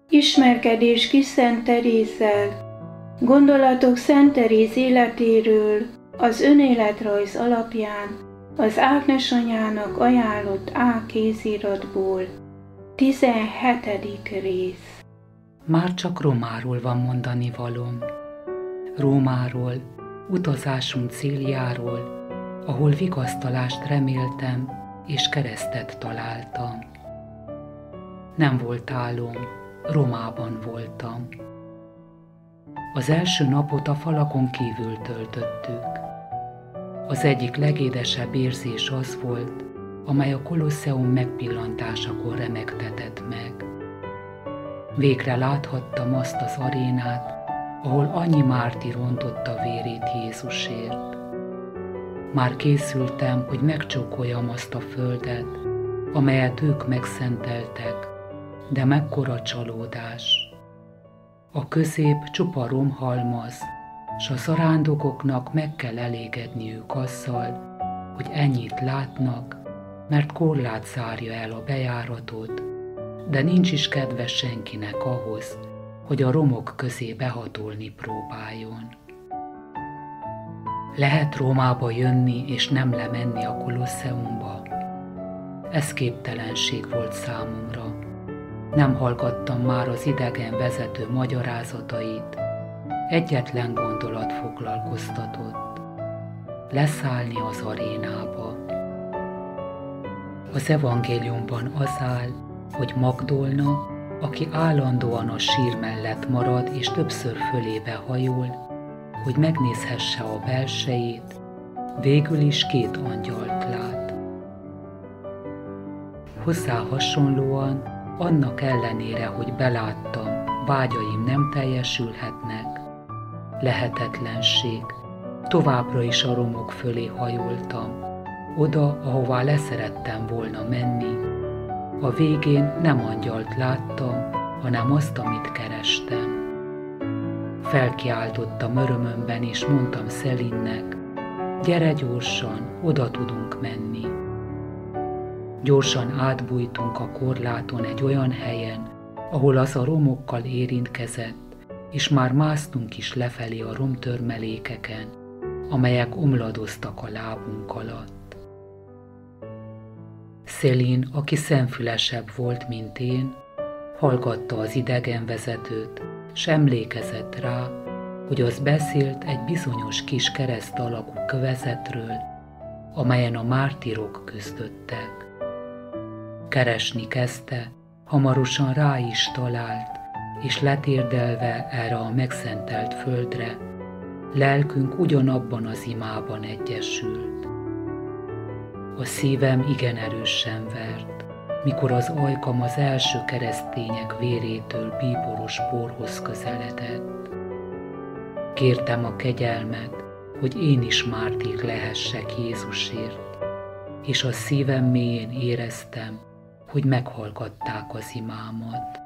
Ismerkedés kis Szent Terézzel. Gondolatok Szent Teréz életéről az önéletrajz alapján az Ágnes anyának ajánlott A kéziratból. 17. rész. Már csak Rómáról van mondani valóm. Rómáról, utazásunk céljáról, ahol vigasztalást reméltem és keresztet találtam. Nem volt álom, Rómában voltam. Az első napot a falakon kívül töltöttük. Az egyik legédesebb érzés az volt, amely a Kolosseum megpillantásakor remegtetett meg. Végre láthattam azt az arénát, ahol annyi mártír rontotta vérét Jézusért. Már készültem, hogy megcsókoljam azt a földet, amelyet ők megszenteltek, de mekkora csalódás! A közép csupa romhalmaz, s a zarándokoknak meg kell elégedniük azzal, hogy ennyit látnak, mert korlát zárja el a bejáratot, de nincs is kedve senkinek ahhoz, hogy a romok közé behatolni próbáljon. Lehet Rómába jönni és nem lemenni a Kolosseumba? Ez képtelenség volt számomra. Nem hallgattam már az idegen vezető magyarázatait, egyetlen gondolat foglalkoztatott: leszállni az arénába. Az evangéliumban az áll, hogy Magdolna, aki állandóan a sír mellett marad és többször fölébe hajol, hogy megnézhesse a belsejét, végül is 2 angyalt lát. Hozzá hasonlóan, annak ellenére, hogy beláttam, vágyaim nem teljesülhetnek, lehetetlenség, továbbra is a romok fölé hajoltam, oda, ahová leszerettem volna menni. A végén nem angyalt láttam, hanem azt, amit kerestem. Felkiáltottam örömömben, és mondtam Szelinnek: gyere gyorsan, oda tudunk menni. Gyorsan átbújtunk a korláton egy olyan helyen, ahol az a romokkal érintkezett, és már másztunk is lefelé a romtörmelékeken, amelyek omladoztak a lábunk alatt. Szelin, aki szemfülesebb volt, mint én, hallgatta az idegenvezetőt, s emlékezett rá, hogy az beszélt egy bizonyos kis kereszt alakú kövezetről, amelyen a mártírok küzdöttek. Keresni kezdte, hamarosan rá is talált, és letérdelve erre a megszentelt földre, lelkünk ugyanabban az imában egyesült. A szívem igen erősen vert, mikor az ajkam az első keresztények vérétől bíboros porhoz közeledett. Kértem a kegyelmet, hogy én is mártír lehessek Jézusért, és a szívem mélyén éreztem, hogy meghallgatták az imámat.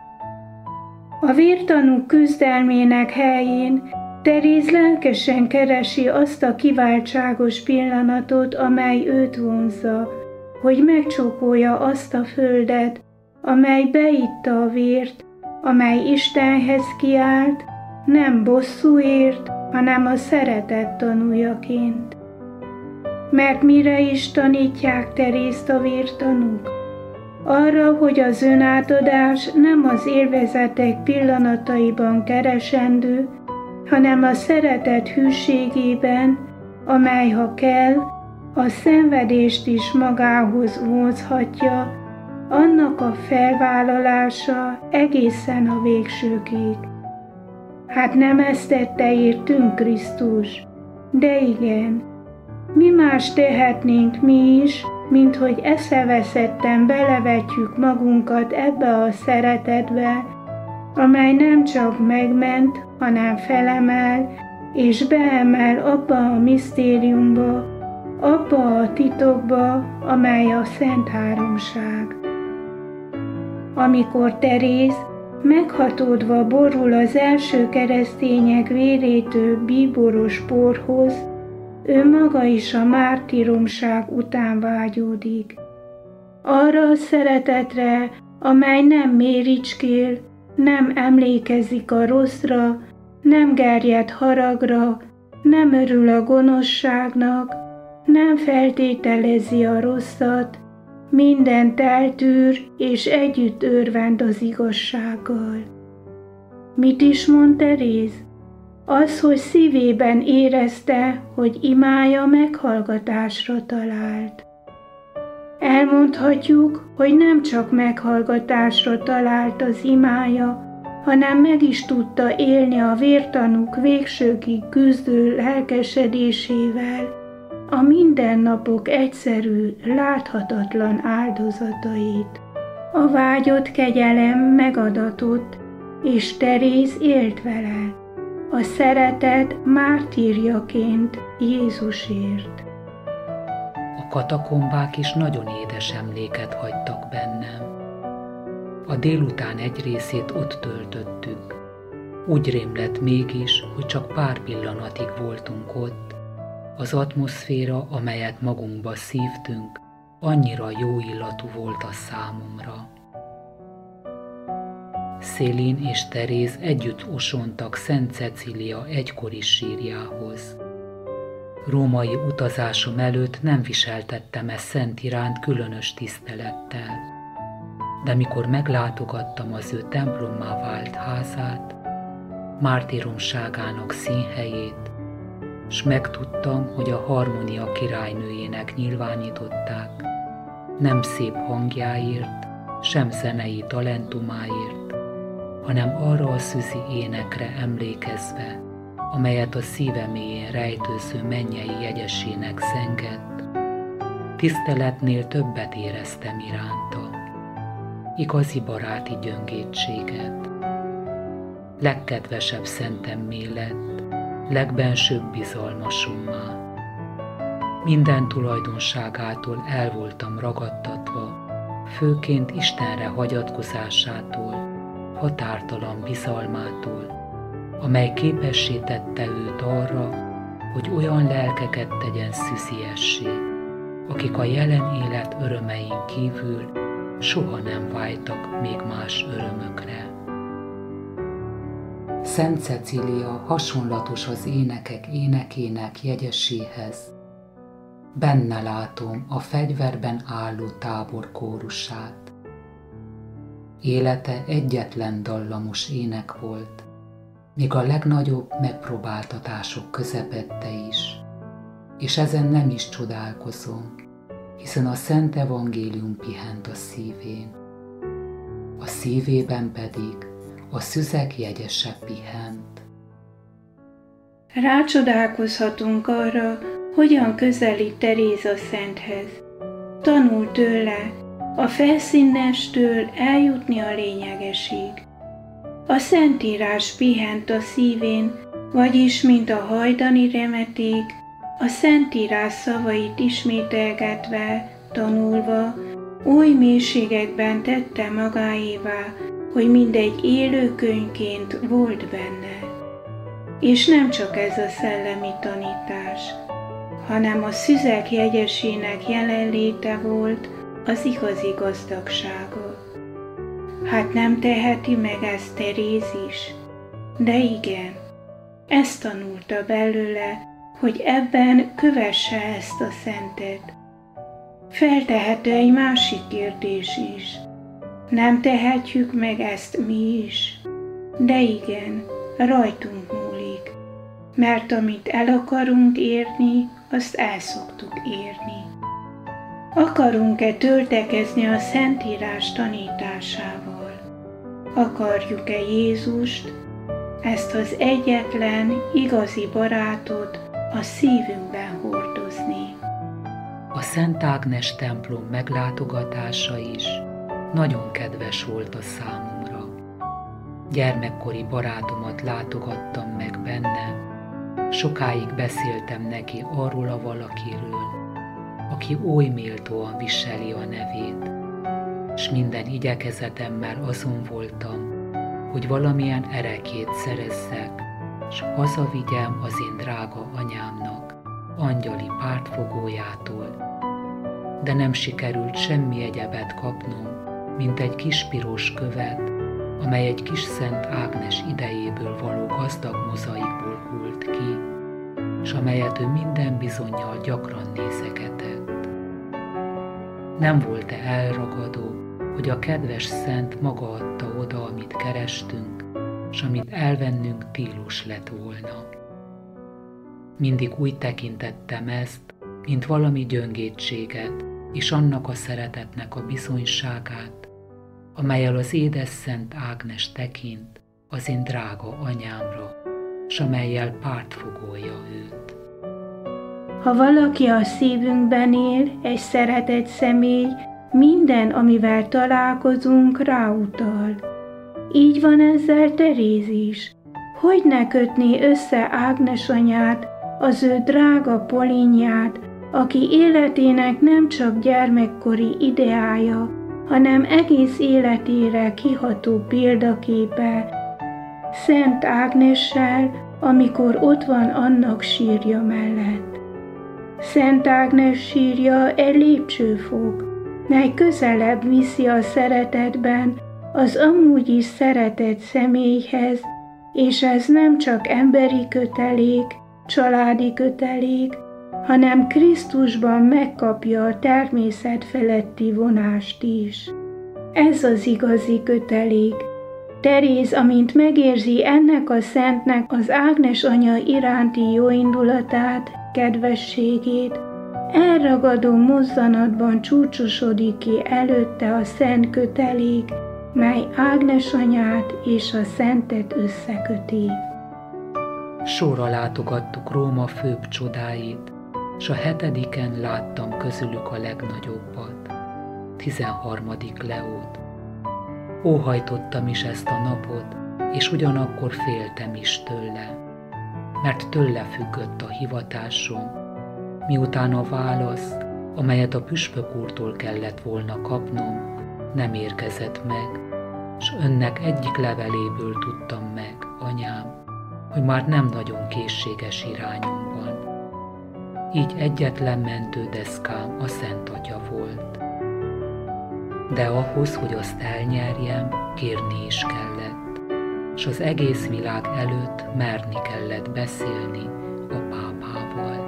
A vértanúk küzdelmének helyén Teréz lelkesen keresi azt a kiváltságos pillanatot, amely őt vonzza, hogy megcsókolja azt a földet, amely beitta a vért, amely Istenhez kiállt, nem bosszúért, hanem a szeretet tanújaként. Mert mire is tanítják Terézt a vértanúk? Arra, hogy az önátadás nem az élvezetek pillanataiban keresendő, hanem a szeretet hűségében, amely, ha kell, a szenvedést is magához vonzhatja, annak a felvállalása egészen a végsőkig. Hát nem ezt tette értünk Krisztus, de igen, mi más tehetnénk mi is, mint hogy eszeveszetten belevetjük magunkat ebbe a szeretetbe, amely nem csak megment, hanem felemel és beemel abba a misztériumba, abba a titokba, amely a Szent Háromság. Amikor Teréz meghatódva borul az első keresztények vérétől bíboros porhoz, ő maga is a mártíromság után vágyódik. Arra a szeretetre, amely nem méricskél, nem emlékezik a rosszra, nem gerjed haragra, nem örül a gonoszságnak, nem feltételezi a rosszat, mindent eltűr és együtt örvend az igazsággal. Mit is mond Teréz? Az, hogy szívében érezte, hogy imája meghallgatásra talált. Elmondhatjuk, hogy nem csak meghallgatásra talált az imája, hanem meg is tudta élni a vértanúk végsőkig küzdő lelkesedésével a mindennapok egyszerű, láthatatlan áldozatait. A vágyott kegyelem megadatott, és Teréz élt vele, a szeretet mártírjaként Jézusért. A katakombák is nagyon édes emléket hagytak bennem. A délután egy részét ott töltöttük. Úgy rém lett mégis, hogy csak pár pillanatig voltunk ott. Az atmoszféra, amelyet magunkba szívtünk, annyira jó illatú volt a számomra. Céline és Teréz együtt osontak Szent Cecília egykori sírjához. Római utazásom előtt nem viseltettem ezt szent iránt különös tisztelettel, de mikor meglátogattam az ő templommá vált házát, mártíromságának színhelyét, s megtudtam, hogy a harmónia királynőjének nyilvánították, nem szép hangjáért, sem zenei talentumáért, hanem arra a szüzi énekre emlékezve, amelyet a szíve mélyén rejtőző mennyei jegyesének zengett, tiszteletnél többet éreztem iránta, igazi baráti gyöngétséget. Legkedvesebb szentemmé lett, legbensőbb bizalmasommá. Minden tulajdonságától el voltam ragadtatva, főként Istenre hagyatkozásától, határtalan bizalmától, amely képessé tette őt arra, hogy olyan lelkeket tegyen szüziessé, akik a jelen élet örömein kívül soha nem vágytak még más örömökre. Szent Cecília hasonlatos az énekek énekének jegyeséhez. Benne látom a fegyverben álló tábor kórusát. Élete egyetlen dallamos ének volt, még a legnagyobb megpróbáltatások közepette is, és ezen nem is csodálkozom, hiszen a Szent Evangélium pihent a szívén. A szívében pedig a szüzek jegyese pihent. Rácsodálkozhatunk arra, hogyan közelít Teréz a Szenthez. Tanul tőle, a felszínestől eljutni a lényegesig. A Szentírás pihent a szívén, vagyis mint a hajdani remeték, a Szentírás szavait ismételgetve, tanulva, új mélységekben tette magáévá, hogy mindegy élő könyvként volt benne. És nem csak ez a szellemi tanítás, hanem a szüzek jegyesének jelenléte volt az igazi gazdagsága. Hát nem teheti meg ezt Teréz is? De igen, ezt tanulta belőle, hogy ebben kövesse ezt a szentet. Feltehető egy másik kérdés is. Nem tehetjük meg ezt mi is? De igen, rajtunk múlik, mert amit el akarunk érni, azt el szoktuk érni. Akarunk-e töltekezni a Szentírás tanításával? Akarjuk-e Jézust, ezt az egyetlen, igazi barátot a szívünkben hordozni? A Szent Ágnes templom meglátogatása is nagyon kedves volt a számomra. Gyermekkori barátomat látogattam meg benne, sokáig beszéltem neki arról a valakiről, aki oly méltóan viseli a nevét, s minden igyekezetemmel azon voltam, hogy valamilyen erekét szerezzek, s hazavigyem az én drága anyámnak, angyali pártfogójától, de nem sikerült semmi egyebet kapnom, mint egy kis piros követ, amely egy kis Szent Ágnes idejéből való gazdag mozaikból hult ki, s amelyet ő minden bizonnyal gyakran nézegetett. Nem volt-e elragadó, hogy a kedves szent maga adta oda, amit kerestünk, s amit elvennünk tilos lett volna. Mindig úgy tekintettem ezt, mint valami gyöngétséget, és annak a szeretetnek a bizonyságát, amellyel az édes Szent Ágnes tekint az én drága anyámra, s amellyel pártfogolja őt. Ha valaki a szívünkben él, egy szeretett személy, minden, amivel találkozunk, ráutal. Így van ezzel Teréz is. Hogy ne kötné össze Ágnes anyát, az ő drága Polinját, aki életének nem csak gyermekkori ideája, hanem egész életére kiható példaképe, Szent Ágnessel, amikor ott van annak sírja mellett. Szent Ágnes sírja egy lépcsőfok, mely közelebb viszi a szeretetben az amúgy is szeretett személyhez, és ez nem csak emberi kötelék, családi kötelék, hanem Krisztusban megkapja a természet feletti vonást is. Ez az igazi kötelék. Teréz, amint megérzi ennek a szentnek az Ágnes anya iránti jóindulatát, kedvességét, elragadó mozzanatban csúcsosodik ki előtte a szent kötelék, mely Ágnes anyát és a szentet összeköti. Sorra látogattuk Róma főbb csodáit, s a 7-en láttam közülük a legnagyobbat, 13. Leót. Óhajtottam is ezt a napot, és ugyanakkor féltem is tőle, mert tőle függött a hivatásom, miután a válasz, amelyet a püspök úrtól kellett volna kapnom, nem érkezett meg, s önnek egyik leveléből tudtam meg, anyám, hogy már nem nagyon készséges irányomban. Így egyetlen mentődeszkám a Szent Atya volt. De ahhoz, hogy azt elnyerjem, kérni is kellett, s az egész világ előtt merni kellett beszélni a pápával.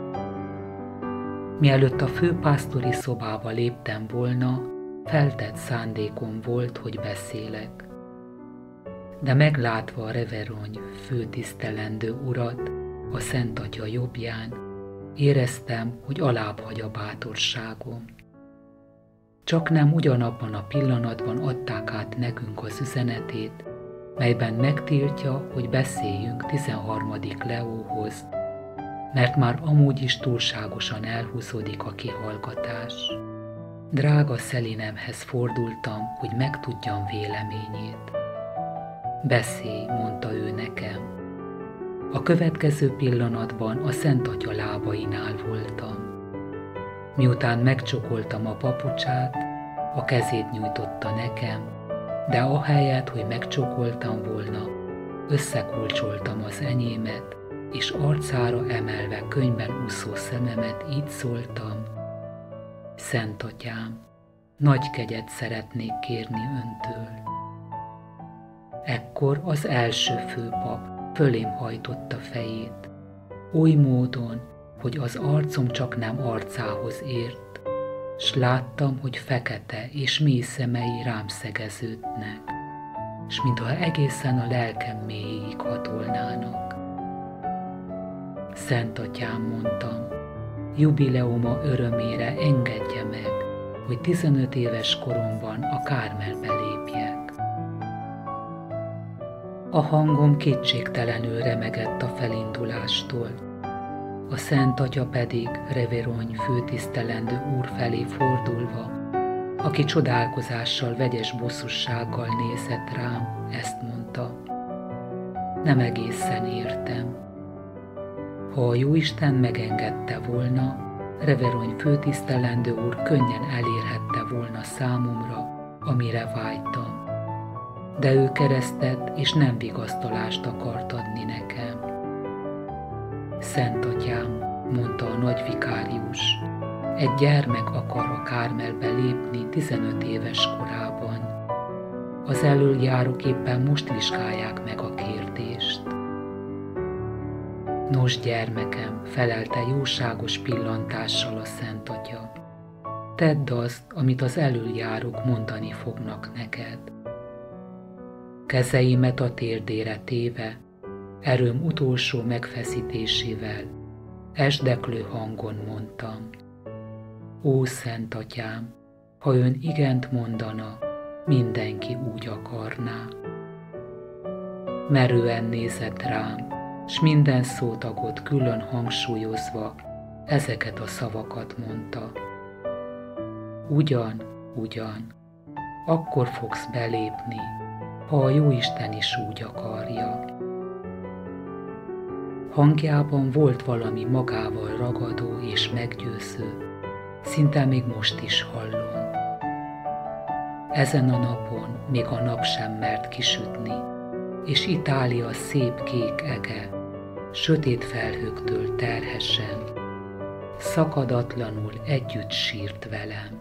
Mielőtt a főpásztori szobába léptem volna, feltett szándékom volt, hogy beszélek. De meglátva a Reverony főtisztelendő urat a Szent Atya jobbján, éreztem, hogy alább hagy a bátorságom. Csaknem ugyanabban a pillanatban adták át nekünk az üzenetét, melyben megtiltja, hogy beszéljünk 13. Leóhoz, mert már amúgy is túlságosan elhúzódik a kihallgatás. Drága Szelinemhez fordultam, hogy megtudjam véleményét. Beszélj, mondta ő nekem. A következő pillanatban a Szent Atya lábainál voltam. Miután megcsokoltam a papucsát, a kezét nyújtotta nekem, de ahelyett, hogy megcsokoltam volna, összekulcsoltam az enyémet, és arcára emelve könyvben úszó szememet így szóltam: Szent Atyám, nagy kegyet szeretnék kérni öntől. Ekkor az első főpap fölém hajtotta fejét, oly módon, hogy az arcom csak nem arcához ért, s láttam, hogy fekete és mély szemei rám szegeződnek, s mintha egészen a lelkem mélyéig hatolnának. Szent Atyám, mondtam, jubileuma örömére engedje meg, hogy 15 éves koromban a Kármelbe lépjek. A hangom kétségtelenül remegett a felindulástól, a Szent Atya pedig Reverony főtisztelendő úr felé fordulva, aki csodálkozással, vegyes bosszussággal nézett rám, ezt mondta: nem egészen értem. Ha a Jóisten megengedte volna, Reverony főtisztelendő úr könnyen elérhette volna számomra, amire vágytam. De ő keresztet és nem vigasztalást akart adni nekem. Szent Atyám, mondta a nagyvikárius, egy gyermek akar a Kármelbe lépni 15 éves korában. az elöljárók éppen most vizsgálják meg a kérdést. Nos, gyermekem, felelte jóságos pillantással a Szent Atya, tedd azt, amit az elöljárók mondani fognak neked. Kezeimet a térdére téve, erőm utolsó megfeszítésével, esdeklő hangon mondtam: Ó, Szent Atyám, ha ön igent mondana, mindenki úgy akarná. Merően nézett rám, s minden szótagot külön hangsúlyozva ezeket a szavakat mondta. Ugyan, akkor fogsz belépni, ha a Jóisten is úgy akarja. Hangjában volt valami magával ragadó és meggyőző, szinte még most is hallom. Ezen a napon még a nap sem mert kisütni, és Itália szép kék ege, sötét felhőktől terhesen, szakadatlanul együtt sírt velem.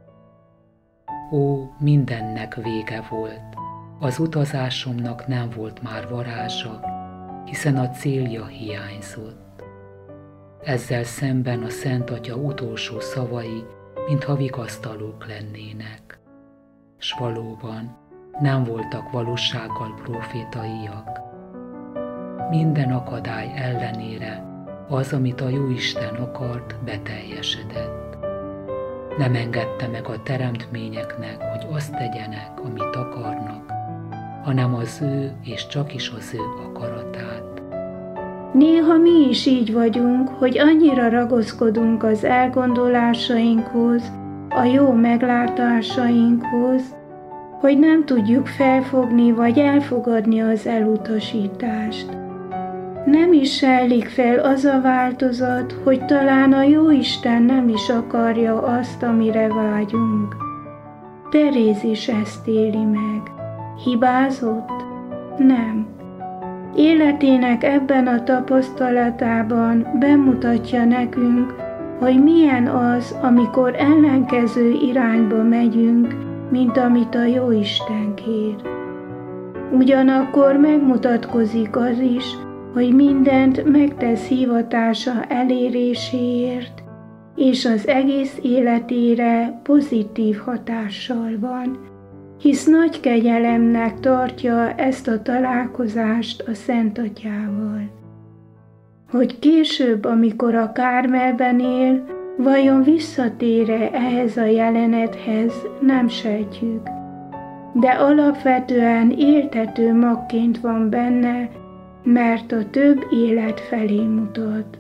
Ó, mindennek vége volt, az utazásomnak nem volt már varázsa, hiszen a célja hiányzott. Ezzel szemben a Szent Atya utolsó szavai, mintha vigasztalók lennének. S valóban nem voltak valósággal profétaiak. Minden akadály ellenére az, amit a Jóisten akart, beteljesedett. Nem engedte meg a teremtményeknek, hogy azt tegyenek, amit akarnak, hanem az ő és csakis az ő akaratát. Néha mi is így vagyunk, hogy annyira ragaszkodunk az elgondolásainkhoz, a jó meglátásainkhoz, hogy nem tudjuk felfogni vagy elfogadni az elutasítást. Nem is sejlik fel az a változat, hogy talán a Jóisten nem is akarja azt, amire vágyunk. Teréz is ezt éli meg. Hibázott? Nem. Életének ebben a tapasztalatában bemutatja nekünk, hogy milyen az, amikor ellenkező irányba megyünk, mint amit a Jóisten kér. Ugyanakkor megmutatkozik az is, hogy mindent megtesz hivatása eléréséért, és az egész életére pozitív hatással van, hisz nagy kegyelemnek tartja ezt a találkozást a Szent Atyával. Hogy később, amikor a Kármelben él, vajon visszatér-e ehhez a jelenethez, nem sejtjük, de alapvetően éltető magként van benne, mert a több élet felé mutat.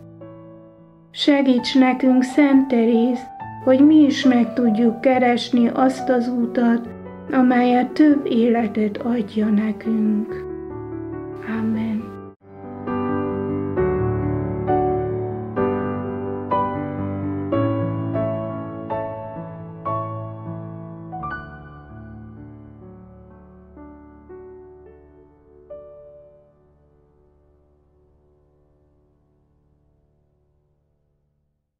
Segíts nekünk, Szent Teréz, hogy mi is meg tudjuk keresni azt az utat, amely a több életet adja nekünk. Amen.